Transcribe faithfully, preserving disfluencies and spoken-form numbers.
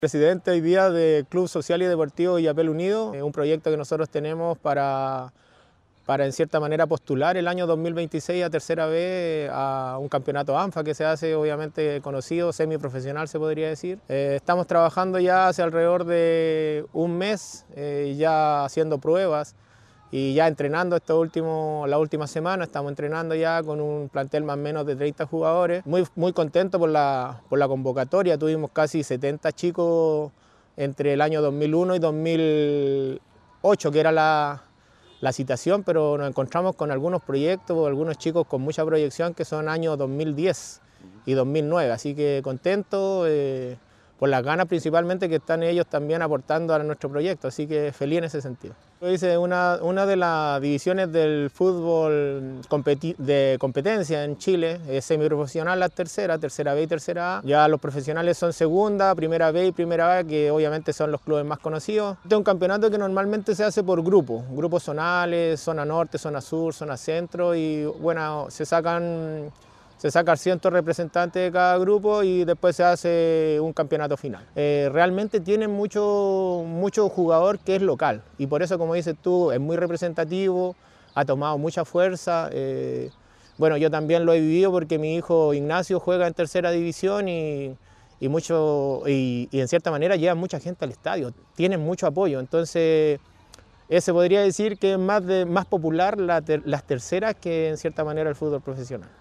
Presidente hoy día del Club Social y Deportivo Illapel Unido, un proyecto que nosotros tenemos para, para en cierta manera postular el año dos mil veintiséis a tercera vez a un campeonato ANFA que se hace obviamente conocido, semiprofesional se podría decir. Eh, estamos trabajando ya hace alrededor de un mes, eh, ya haciendo pruebas y ya entrenando esto último, la última semana, estamos entrenando ya con un plantel más o menos de treinta jugadores. Muy, muy contento por la, por la convocatoria, tuvimos casi setenta chicos entre el año dos mil uno y dos mil ocho, que era la, la citación, pero nos encontramos con algunos proyectos, algunos chicos con mucha proyección que son años dos mil diez y dos mil nueve, así que contento. Eh, por las ganas principalmente que están ellos también aportando a nuestro proyecto, así que feliz en ese sentido. Hice una, una de las divisiones del fútbol competi de competencia en Chile, es semiprofesional la tercera, tercera B y tercera A. Ya los profesionales son segunda, primera B y primera A, que obviamente son los clubes más conocidos. Este es un campeonato que normalmente se hace por grupos, grupos zonales, zona norte, zona sur, zona centro, y bueno, se sacan... Se sacan cientos representantes de cada grupo y después se hace un campeonato final. Eh, realmente tienen mucho, mucho jugador que es local y por eso, como dices tú, es muy representativo, ha tomado mucha fuerza. Eh, bueno, yo también lo he vivido porque mi hijo Ignacio juega en tercera división y, y, mucho, y, y en cierta manera lleva mucha gente al estadio, tienen mucho apoyo. Entonces, se podría decir que es más, de, más popular la ter, las terceras que en cierta manera el fútbol profesional.